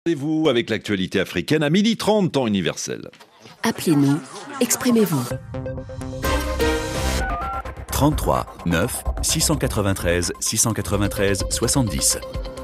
Rendez-vous avec l'actualité africaine à 12h30 temps universel. Appelez-nous, exprimez-vous. 33 9 693 693 70.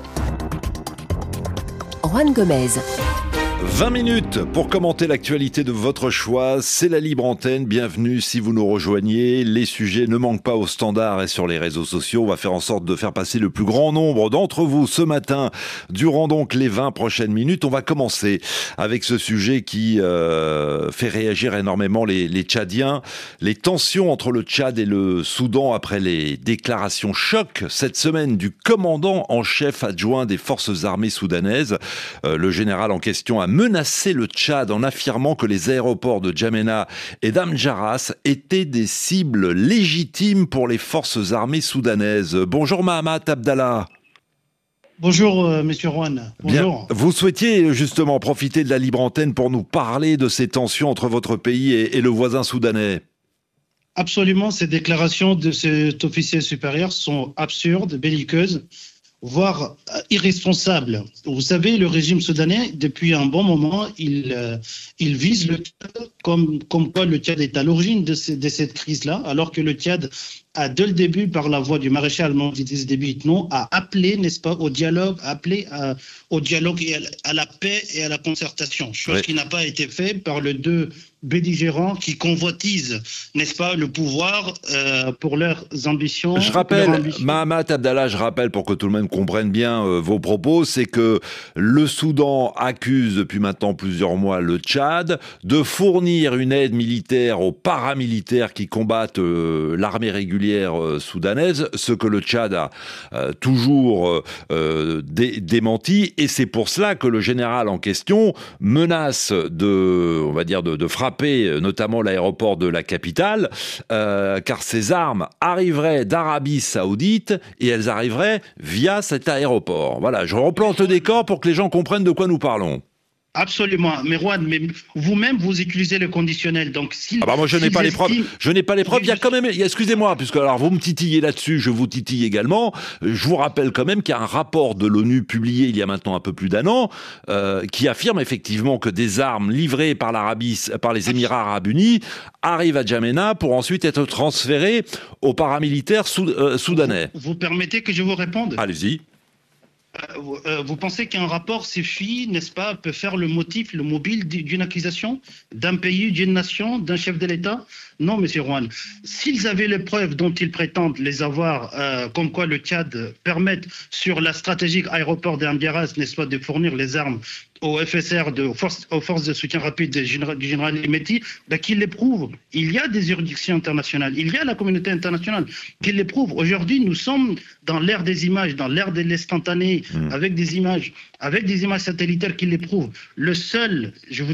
Juan Gomez. 20 minutes pour commenter l'actualité de votre choix, c'est la libre antenne, bienvenue si vous nous rejoignez, les sujets ne manquent pas au standard et sur les réseaux sociaux, on va faire en sorte de faire passer le plus grand nombre d'entre vous ce matin, durant donc les 20 prochaines minutes. On va commencer avec ce sujet qui fait réagir énormément les Tchadiens, les tensions entre le Tchad et le Soudan après les déclarations choc cette semaine du commandant en chef adjoint des forces armées soudanaises. Le général en question a menacé le Tchad en affirmant que les aéroports de N'Djamena et d'Amdjaras étaient des cibles légitimes pour les forces armées soudanaises. Bonjour Mahamat Abdallah. Bonjour Monsieur Juan. Bonjour. Bien. Vous souhaitiez justement profiter de la libre antenne pour nous parler de ces tensions entre votre pays et le voisin soudanais. Absolument, ces déclarations de cet officier supérieur sont absurdes, belliqueuses, voire irresponsables. Vous savez, le régime soudanais, depuis un bon moment, il vise le Tchad comme quoi le Tchad est à l'origine de cette crise-là, alors que le Tchad a, dès le début, par la voix du maréchal Mamadi Déby Itno, a appelé, n'est-ce pas, au dialogue, au dialogue et à la paix et à la concertation, chose qui n'a pas été faite par les deux belligérants qui convoitisent, n'est-ce pas, le pouvoir pour leurs ambitions. Je rappelle, Mahamat Abdallah, je rappelle pour que tout le monde comprenne bien vos propos, c'est que le Soudan accuse depuis maintenant plusieurs mois le Tchad de fournir une aide militaire aux paramilitaires qui combattent l'armée régulière soudanaise, ce que le Tchad a toujours démenti, et c'est pour cela que le général en question menace de frapper notamment l'aéroport de la capitale, car ces armes arriveraient d'Arabie Saoudite et elles arriveraient via cet aéroport. Voilà, je replante le décor pour que les gens comprennent de quoi nous parlons. Absolument, mais Juan, vous-même vous utilisez le conditionnel. Donc moi je n'ai pas les preuves. Je n'ai pas les preuves. Il y a quand même, excusez-moi, puisque alors vous me titillez là-dessus, je vous titille également. Je vous rappelle quand même qu'il y a un rapport de l'ONU publié il y a maintenant un peu plus d'un an qui affirme effectivement que des armes livrées par les Émirats Arabes Unis arrivent à N'Djamena pour ensuite être transférées aux paramilitaires soudanais. Vous permettez que je vous réponde ? Allez-y. Vous pensez qu'un rapport suffit, n'est-ce pas, peut faire le motif, le mobile d'une accusation d'un pays, d'une nation, d'un chef de l'État? Non, monsieur Juan. S'ils avaient les preuves dont ils prétendent les avoir, comme quoi le Tchad permet sur la stratégique aéroport d'Amdjaras, n'est-ce pas, de fournir les armes au FSR, aux forces de soutien rapide du général Hemeti, qu'ils les prouvent. Il y a des juridictions internationales, il y a la communauté internationale qui les prouve. Aujourd'hui, nous sommes dans l'ère des images, dans l'ère de l'instantané, avec des images satellitaires qui les prouvent. Le seul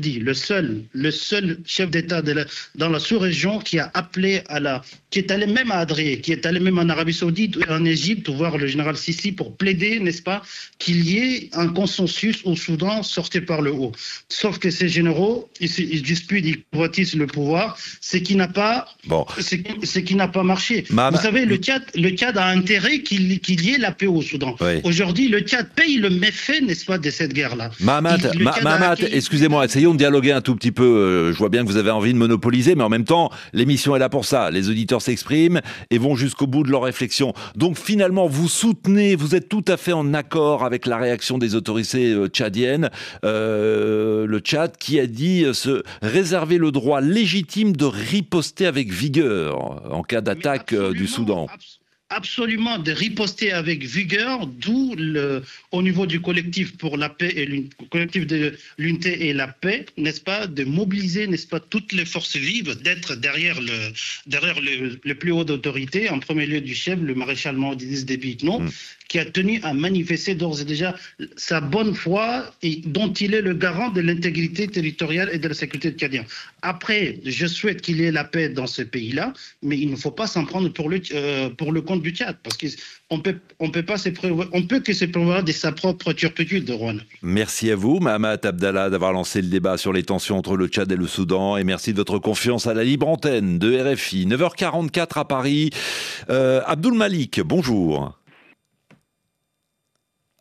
chef d'État dans la sous-région qui a appelé qui est allé même à Adrien, qui est allé même en Arabie Saoudite et en Égypte voir le général Sissi pour plaider, n'est-ce pas, qu'il y ait un consensus au Soudan sorti par le haut. Sauf que ces généraux, ils disputent, ils convoitisent le pouvoir, ce qui n'a pas marché. Vous savez, le Tchad a intérêt qu'il y ait la paix au Soudan. Oui. Aujourd'hui, le Tchad paye le méfait, n'est-ce pas, de cette guerre-là. Mahamat, excusez-moi, essayons de dialoguer un tout petit peu. Je vois bien que vous avez envie de monopoliser, mais en même temps, l'émission est là pour ça. Les auditeurs s'expriment et vont jusqu'au bout de leur réflexion. Donc finalement, vous êtes tout à fait en accord avec la réaction des autorités tchadiennes. Le Tchad qui a dit se réserver le droit légitime de riposter avec vigueur en cas d'attaque du Soudan. Absolument, de riposter avec vigueur, d'où au niveau du collectif pour la paix et le collectif de l'unité et la paix, n'est-ce pas, de mobiliser, n'est-ce pas, toutes les forces vives, d'être derrière le plus haut d'autorité, en premier lieu du chef, le maréchal Mamadi Déby Itno, qui a tenu à manifester d'ores et déjà sa bonne foi et dont il est le garant de l'intégrité territoriale et de la sécurité tchadienne. Après, je souhaite qu'il y ait la paix dans ce pays-là, mais il ne faut pas s'en prendre pour le compte du Tchad, parce qu'on peut que se prévoir de sa propre turpitude, Rouen. Merci à vous, Mahamat Abdallah, d'avoir lancé le débat sur les tensions entre le Tchad et le Soudan, et merci de votre confiance à la libre antenne de RFI. 9h44 à Paris. Abdoul Malik, bonjour.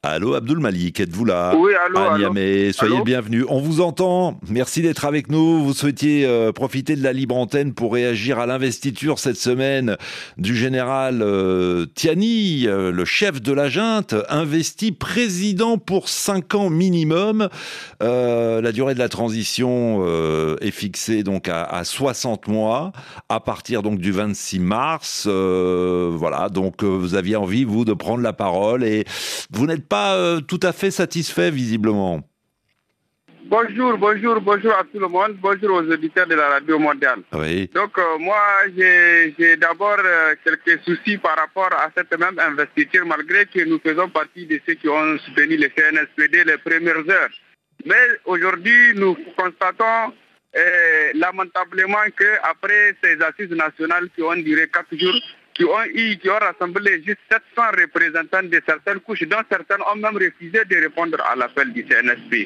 Allô Abdoul Malik, êtes-vous là? Oui, allô, à allô. Niamey, soyez Allô. le bienvenu. On vous entend, merci d'être avec nous. Vous souhaitiez profiter de la libre antenne pour réagir à l'investiture cette semaine du général Tiani, le chef de la junte, investi président pour 5 ans minimum. La durée de la transition est fixée donc à 60 mois, à partir donc du 26 mars. Voilà, donc vous aviez envie, vous, de prendre la parole et vous n'êtes pas tout à fait satisfait, visiblement. Bonjour à tout le monde. Bonjour aux auditeurs de la radio mondiale. Oui. Donc, moi, j'ai d'abord quelques soucis par rapport à cette même investiture, malgré que nous faisons partie de ceux qui ont soutenu le CNSPD les premières heures. Mais aujourd'hui, nous constatons lamentablement qu'après ces assises nationales qui ont duré 4 jours, qui ont rassemblé juste 700 représentants de certaines couches, dont certaines ont même refusé de répondre à l'appel du CNSP.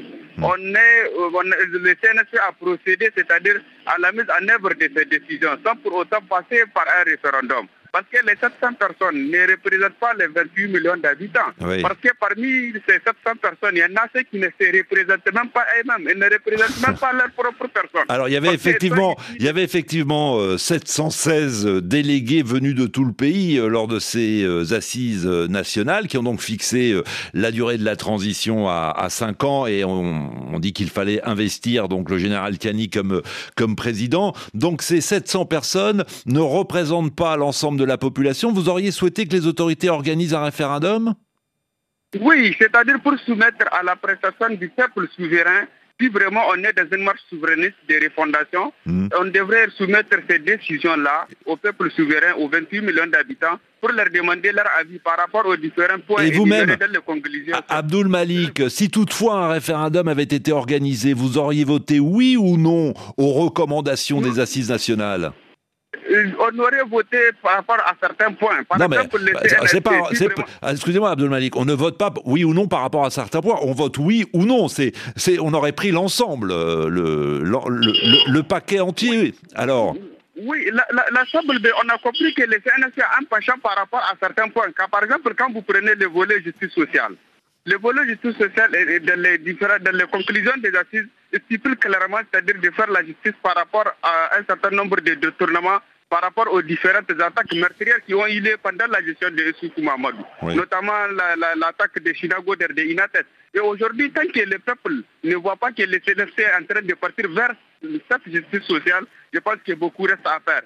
Le CNSP a procédé, c'est-à-dire à la mise en œuvre de ces décisions, sans pour autant passer par un référendum. Parce que les 700 personnes ne représentent pas les 28 millions d'habitants. Oui. Parce que parmi ces 700 personnes, il y en a ceux qui ne se représentent même pas eux-mêmes. Ils ne représentent même pas leur propre personne. Alors, il y avait effectivement 716 délégués venus de tout le pays lors de ces assises nationales qui ont donc fixé la durée de la transition à 5 ans et on dit qu'il fallait investir donc le général Tiani comme président. Donc, ces 700 personnes ne représentent pas l'ensemble de la population. Vous auriez souhaité que les autorités organisent un référendum? Oui, c'est-à-dire pour soumettre à la prestation du peuple souverain. Si vraiment on est dans une marche souverainiste de refondation, on devrait soumettre ces décisions-là au peuple souverain, aux 28 millions d'habitants, pour leur demander leur avis par rapport aux différents points et vous-même, dans les conclusions. Abdoul Malik, si toutefois un référendum avait été organisé, vous auriez voté oui ou non aux recommandations des assises nationales? On aurait voté par rapport à certains points. Par exemple, excusez-moi, Abdoul Malik, on ne vote pas oui ou non par rapport à certains points. On vote oui ou non. On aurait pris l'ensemble, le paquet entier. Oui. Alors. Oui, l'ensemble, on a compris que le CNSP a un penchant par rapport à certains points. Par exemple, quand vous prenez le volet justice sociale, le volet justice sociale dans les conclusions des assises stipule clairement, c'est-à-dire de faire la justice par rapport à un certain nombre de détournements par rapport aux différentes attaques meurtrières qui ont eu lieu pendant la gestion de Issoufou Mahamadou, notamment l'attaque de Chinago de Inatet. Et aujourd'hui, tant que le peuple ne voit pas que le CNSP est en train de partir vers cette justice sociale, je pense que beaucoup reste à faire.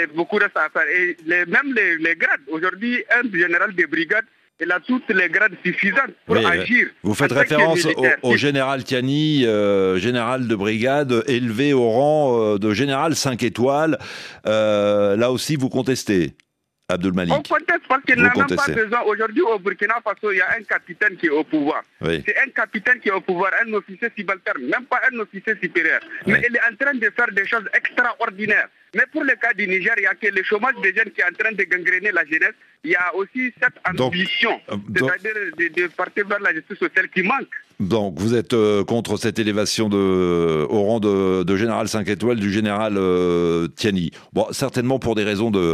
Et même les grades, aujourd'hui, un général de brigade, il a toutes les grades suffisantes pour agir. Vous faites référence au général Tiani, général de brigade, élevé au rang de général 5 étoiles. Là aussi, vous contestez, Abdoul Malik? On conteste parce qu'il n'a même pas besoin. Aujourd'hui, au Burkina Faso, il y a un capitaine qui est au pouvoir. Oui. C'est un capitaine qui est au pouvoir, un officier subalterne, même pas un officier supérieur. Oui. Mais il est en train de faire des choses extraordinaires. Mais pour le cas du Niger, il n'y a que le chômage des jeunes qui est en train de gangréner la jeunesse. Il y a aussi cette ambition, c'est-à-dire de partir vers la justice sociale qui manque. Donc, vous êtes contre cette élévation au rang de général 5 étoiles du général Tiani. Bon, certainement pour des raisons de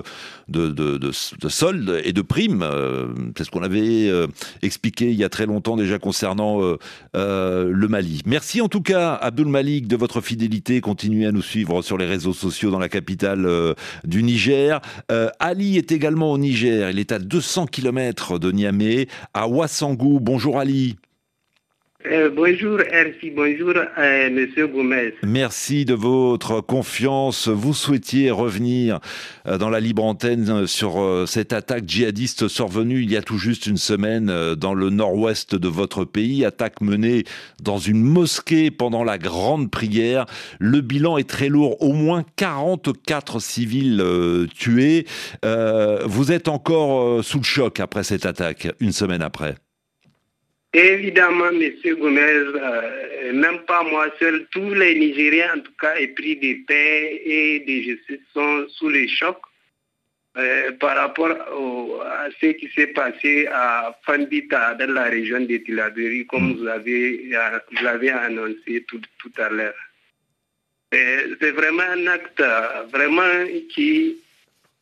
solde et de primes. C'est ce qu'on avait expliqué il y a très longtemps déjà concernant le Mali. Merci en tout cas, Abdoul Malik, de votre fidélité. Continuez à nous suivre sur les réseaux sociaux dans la capitale du Niger. Ali est également au Niger. Il est à 200 km de Niamey, à Ouassangou. Bonjour Ali. Bonjour RFI, bonjour Monsieur Gomez. Merci de votre confiance. Vous souhaitiez revenir dans la libre antenne sur cette attaque djihadiste survenue il y a tout juste une semaine dans le nord-ouest de votre pays, attaque menée dans une mosquée pendant la grande prière. Le bilan est très lourd, au moins 44 civils tués. Vous êtes encore sous le choc après cette attaque, une semaine après. Évidemment, M. Gomez, même pas moi seul, tous les Nigériens, en tout cas, épris de paix et de justice, sont sous le choc par rapport à ce qui s'est passé à Fandita, dans la région de Tilaberi, comme vous l'avez annoncé tout à l'heure. C'est vraiment un acte vraiment qui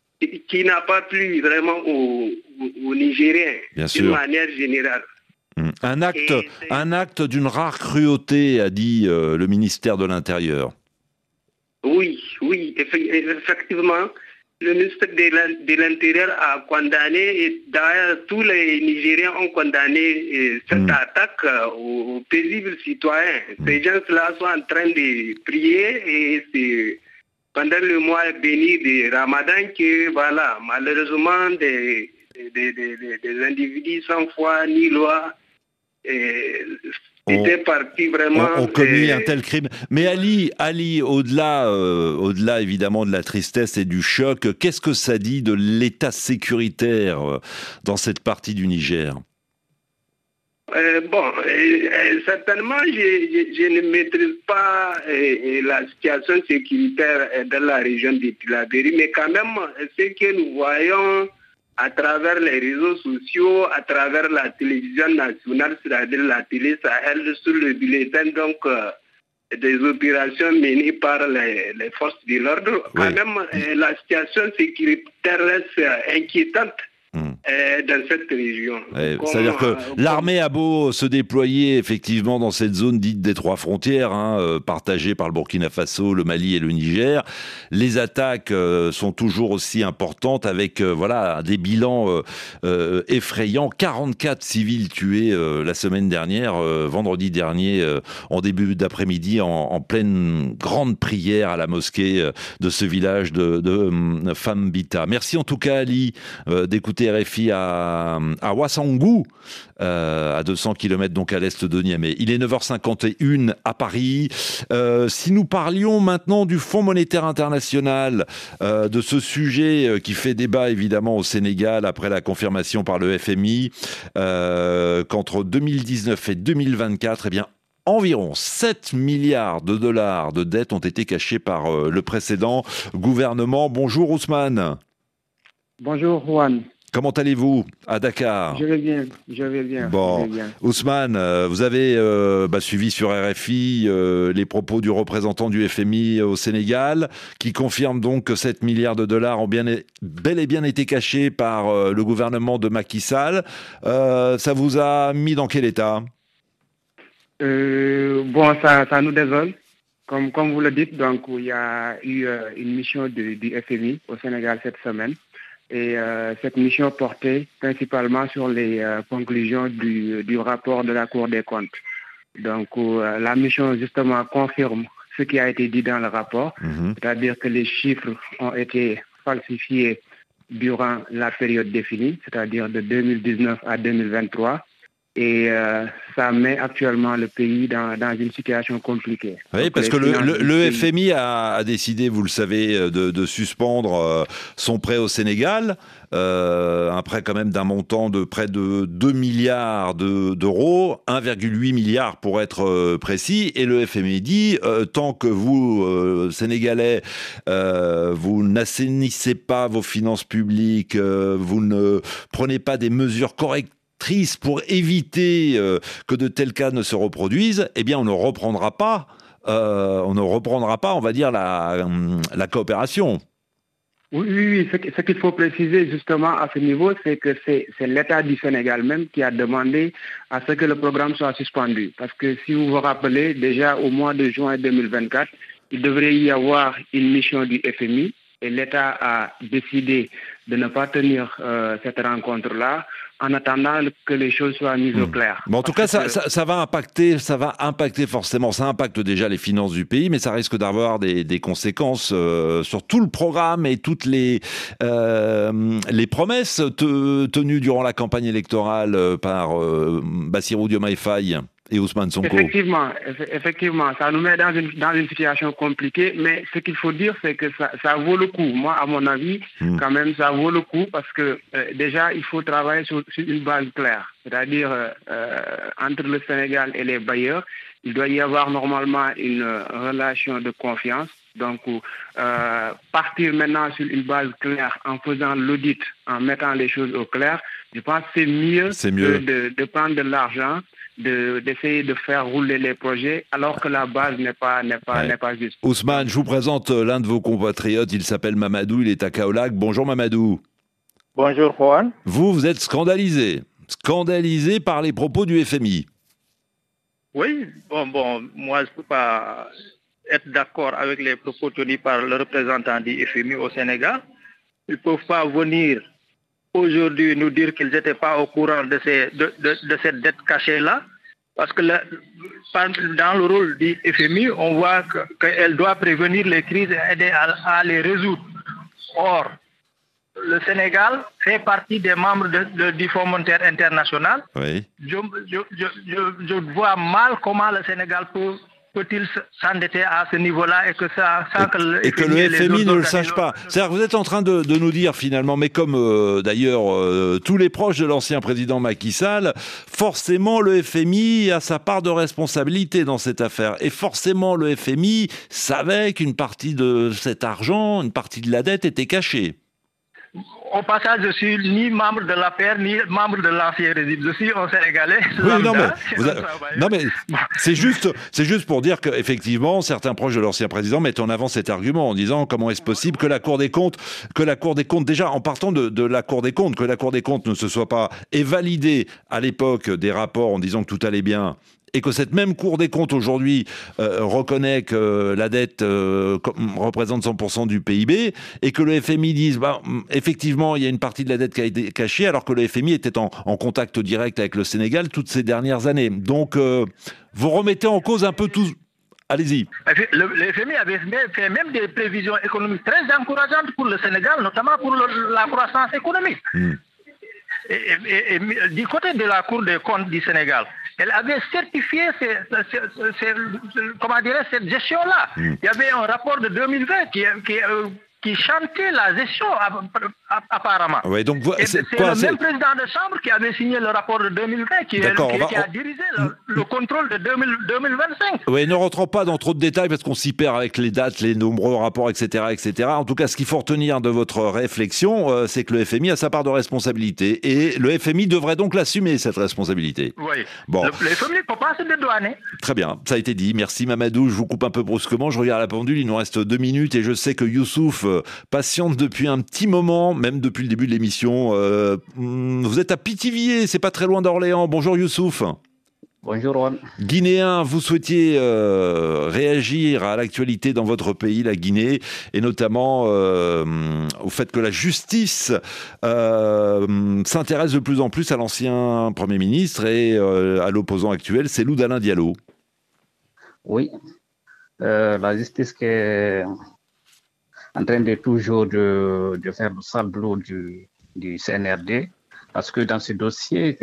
n'a pas plu vraiment aux Nigériens, d'une manière générale. Un acte d'une rare cruauté, a dit le ministère de l'Intérieur. Oui, effectivement. Le ministère de l'Intérieur a condamné, et d'ailleurs tous les Nigériens ont condamné cette attaque aux paisibles citoyens. Ces gens-là sont en train de prier et c'est pendant le mois béni de Ramadan que, voilà, malheureusement, des individus sans foi ni loi étaient partis vraiment... ont commis un tel crime. Mais Ali, au-delà évidemment de la tristesse et du choc, qu'est-ce que ça dit de l'état sécuritaire dans cette partie du Niger ? Certainement, je ne maîtrise pas la situation sécuritaire dans la région de Tillabéri, mais quand même, ce que nous voyons à travers les réseaux sociaux, à travers la télévision nationale, c'est-à-dire la télé Sahel, sur le bulletin des opérations menées par les forces de l'ordre, quand même, la situation sécuritaire reste inquiétante. Dans cette région. C'est-à-dire que l'armée a beau se déployer effectivement dans cette zone dite des trois frontières, partagée par le Burkina Faso, le Mali et le Niger, les attaques sont toujours aussi importantes avec des bilans effrayants. 44 civils tués la semaine dernière, vendredi dernier, en début d'après-midi, en pleine grande prière à la mosquée de ce village de Fambita. Merci en tout cas Ali d'écouter RFI à Ouassangou, à 200 km donc à l'est de Niamey. Il est 9h51 à Paris. Si nous parlions maintenant du Fonds monétaire international, de ce sujet qui fait débat évidemment au Sénégal après la confirmation par le FMI qu'entre 2019 et 2024, environ 7 milliards de dollars de dettes ont été cachés par le précédent gouvernement. Bonjour Ousmane. Bonjour Juan. Comment allez-vous à Dakar ? Je vais bien. Bon, Ousmane, vous avez suivi sur RFI les propos du représentant du FMI au Sénégal, qui confirme donc que 7 milliards de dollars ont bel et bien été cachés par le gouvernement de Macky Sall. Ça vous a mis dans quel état ? Ça nous désole. Comme vous le dites, donc il y a eu une mission du FMI au Sénégal cette semaine. Et cette mission portait principalement sur les conclusions du rapport de la Cour des comptes. Donc la mission justement confirme ce qui a été dit dans le rapport, c'est-à-dire que les chiffres ont été falsifiés durant la période définie, c'est-à-dire de 2019 à 2023. Et ça met actuellement le pays dans une situation compliquée. Oui, parce que le FMI a décidé, vous le savez, de suspendre son prêt au Sénégal, un prêt quand même d'un montant de près de 2 milliards d'euros, 1,8 milliard pour être précis, et le FMI dit, tant que vous, Sénégalais, vous n'assainissez pas vos finances publiques, vous ne prenez pas des mesures correctes pour éviter que de tels cas ne se reproduisent, on ne reprendra pas, on va dire, la coopération. Oui. Ce qu'il faut préciser justement à ce niveau, c'est que c'est l'État du Sénégal même qui a demandé à ce que le programme soit suspendu. Parce que si vous vous rappelez, déjà au mois de juin 2024, il devrait y avoir une mission du FMI et l'État a décidé de ne pas tenir cette rencontre-là en attendant que les choses soient mises au clair. Bon, en tout cas, ça va impacter forcément. Ça impacte déjà les finances du pays, mais ça risque d'avoir des conséquences sur tout le programme et toutes les promesses tenues durant la campagne électorale par Bassirou Diomaye Faye et Ousmane Sonko. Effectivement, ça nous met dans une situation compliquée, mais ce qu'il faut dire, c'est que ça vaut le coup. Moi, à mon avis, quand même, ça vaut le coup parce que déjà, il faut travailler sur une base claire. C'est-à-dire, entre le Sénégal et les bailleurs, il doit y avoir normalement une relation de confiance. Donc, partir maintenant sur une base claire en faisant l'audit, en mettant les choses au clair, je pense que c'est mieux. De prendre de l'argent, d'essayer de faire rouler les projets alors que la base n'est pas juste. Ousmane, je vous présente l'un de vos compatriotes, il s'appelle Mamadou, il est à Kaolack. Bonjour Mamadou. Bonjour Juan. Vous êtes scandalisé. scandalisé par les propos du FMI. Oui, bon, moi je ne peux pas être d'accord avec les propos tenus par le représentant du FMI au Sénégal. Ils ne peuvent pas venir aujourd'hui nous dire qu'ils n'étaient pas au courant de cette dette cachée-là. Parce que dans le rôle du FMI, on voit qu'elle doit prévenir les crises et aider à les résoudre. Or, le Sénégal fait partie des membres du Fonds monétaire international. Oui. Je vois mal comment le Sénégal peut-il s'endetter à ce niveau-là et que le FMI ne le sache pas. C'est-à-dire que vous êtes en train de nous dire finalement, mais comme d'ailleurs tous les proches de l'ancien président Macky Sall, forcément le FMI a sa part de responsabilité dans cette affaire. Et forcément le FMI savait qu'une partie de cet argent, une partie de la dette était cachée. Au passage, je suis ni membre de l'APR, ni membre de l'Ancien Régime. Je suis un Sénégalais. Oui, non, mais c'est juste pour dire qu'effectivement, certains proches de l'ancien président mettent en avant cet argument en disant comment est-ce possible que la Cour des comptes, déjà en partant de la Cour des comptes, que la Cour des comptes ne se soit pas validée à l'époque des rapports en disant que tout allait bien, et que cette même Cour des comptes aujourd'hui reconnaît que la dette représente 100% du PIB, et que le FMI dise effectivement il y a une partie de la dette qui a été cachée, alors que le FMI était en contact direct avec le Sénégal toutes ces dernières années. Donc vous remettez en cause un peu tout. Allez-y. Le FMI avait fait même des prévisions économiques très encourageantes pour le Sénégal, notamment pour la croissance économique. Et du côté de la Cour des comptes du Sénégal, elle avait certifié cette gestion-là. Il y avait un rapport de 2020 qui chantait la gestion apparemment. Ouais, donc c'est le même président de chambre qui avait signé le rapport de 2020 qui a dirigé le contrôle de 2025. Oui, ne rentrons pas dans trop de détails parce qu'on s'y perd avec les dates, les nombreux rapports, etc., etc. En tout cas, ce qu'il faut retenir de votre réflexion, c'est que le FMI a sa part de responsabilité et le FMI devrait donc l'assumer, cette responsabilité. Oui, bon. Le FMI ne peut pas se dédouaner. Très bien, ça a été dit. Merci Mamadou, je vous coupe un peu brusquement, je regarde la pendule, il nous reste 2 minutes et je sais que Youssouf patiente depuis un petit moment, même depuis le début de l'émission. Vous êtes à Pithiviers, c'est pas très loin d'Orléans. Bonjour Youssouf. Bonjour Juan. Guinéen, vous souhaitiez réagir à l'actualité dans votre pays, la Guinée, et notamment au fait que la justice s'intéresse de plus en plus à l'ancien Premier ministre et à l'opposant actuel, Cellou Dalein Diallo. Oui, la justice qui est en train de toujours de faire le sale boulot du CNRD, parce que dans ce dossier,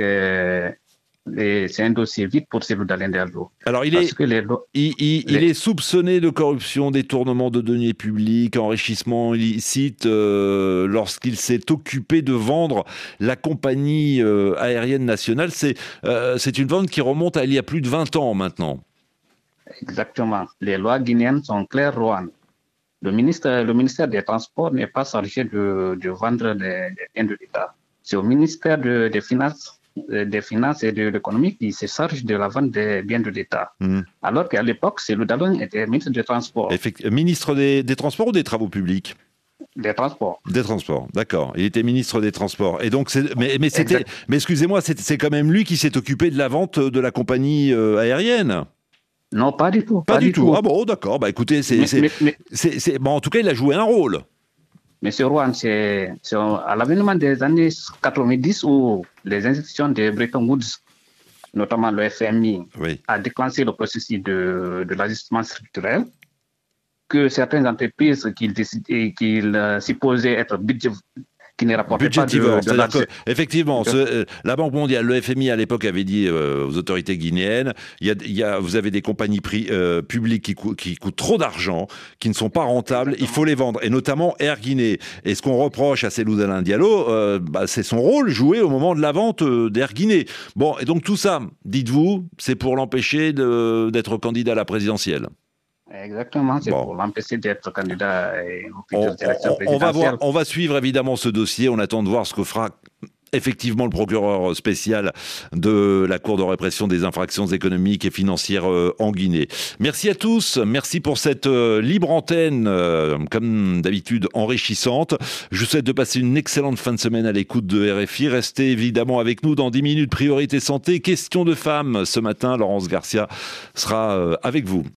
c'est un dossier vide pour Cellou Dalein Diallo. Alors, il est soupçonné de corruption, détournement de deniers publics, enrichissement illicite lorsqu'il s'est occupé de vendre la compagnie aérienne nationale. C'est une vente qui remonte à il y a plus de 20 ans maintenant. Exactement. Les lois guinéennes sont claires, Rohan. Le ministère des Transports n'est pas chargé de vendre les biens de l'État. C'est au ministère des Finances et de l'Économie qui se charge de la vente des biens de l'État. Alors qu'à l'époque, Cellou Dalein était ministre des Transports. Ministre des Transports ou des Travaux publics ? Des Transports. Des Transports, d'accord. Il était ministre des Transports. Et donc, mais excusez-moi, c'est quand même lui qui s'est occupé de la vente de la compagnie aérienne. Non, pas du tout. Pas du tout. Ah bon, d'accord. Bah écoutez, bon, en tout cas, il a joué un rôle. Monsieur Rohan, c'est à l'avènement des années 90 où les institutions de Bretton Woods, notamment le FMI, a déclenché le processus de l'ajustement structurel, que certaines entreprises qu'ils supposaient être qui ne rapportait pas de l'argent. Effectivement, la Banque mondiale, le FMI à l'époque avait dit aux autorités guinéennes, vous avez des compagnies publiques qui coûtent trop d'argent, qui ne sont pas rentables, il faut les vendre, et notamment Air Guinée. Et ce qu'on reproche à Cellou Dalein Diallo, c'est son rôle joué au moment de la vente d'Air Guinée. Bon, et donc tout ça, dites-vous, c'est pour l'empêcher d'être candidat à la présidentielle. Exactement, c'est pour l'empêcher d'être candidat à une future élection présidentielle. On va suivre évidemment ce dossier, on attend de voir ce que fera effectivement le procureur spécial de la Cour de répression des infractions économiques et financières en Guinée. Merci à tous, merci pour cette libre antenne, comme d'habitude enrichissante. Je vous souhaite de passer une excellente fin de semaine à l'écoute de RFI. Restez évidemment avec nous dans 10 minutes, priorité santé, question de femmes. Ce matin, Laurence Garcia sera avec vous.